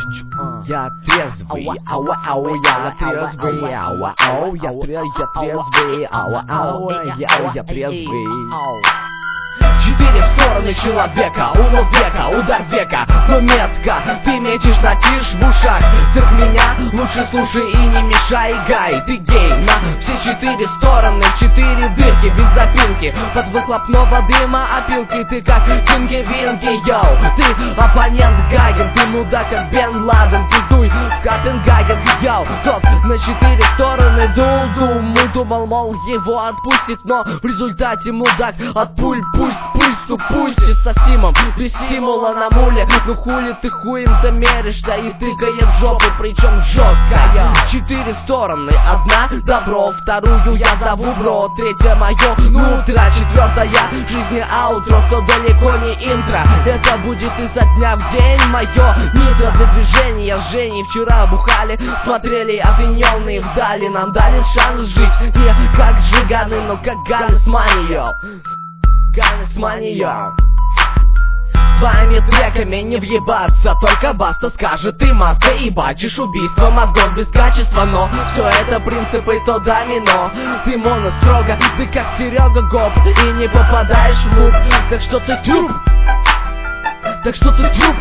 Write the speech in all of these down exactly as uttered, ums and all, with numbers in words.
Я трезвый, ауа, ауа, я трезвый, ауа, ауа, я трезвый, я трезвый, ауа, ауа, я, я трезвый. Четыре стороны человека, улов века, удар века, но метко ты метишь на тишь в ушах. Так меня лучше слушай и не мешай, гай. Ты гей на все четыре стороны, четыре дырки без запинки. Под выхлопного дыма опилки, ты как Винки-Винки, йоу. Ты оппонент Гаген, ты мудак как Бен Ладен. Пиздуй в Копенгаген, йоу. Тот на четыре стороны дул-дум. Мы думал, мол, его отпустит, но в результате мудак от пуль пусть пусть упустит со стимом, без стимула на муле. Ну хули ты хуем замеришься и тыкает жопу, причем жестко. Четыре стороны, одна добро, вторую я зову бро, третья мое нутро, четвертая жизни аутро, что далеко не интро. Это будет изо дня в день мое нитро для движения с Женей. Вчера бухали, смотрели опьяненные вдали. Нам дали шанс жить не как Жиганы, но как Ганы с Манио. С Манио. С твоими треками не въебаться, только баста скажет, ты маска и бачишь убийство мозгов без качества. Но все это принципы, то домино. Ты моно строго, ты как Серега Гоп, и не попадаешь в мук. Так что ты труп, так что ты труп,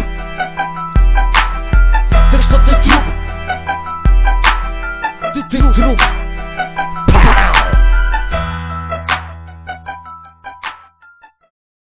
так что ты труп, ты, ты труп.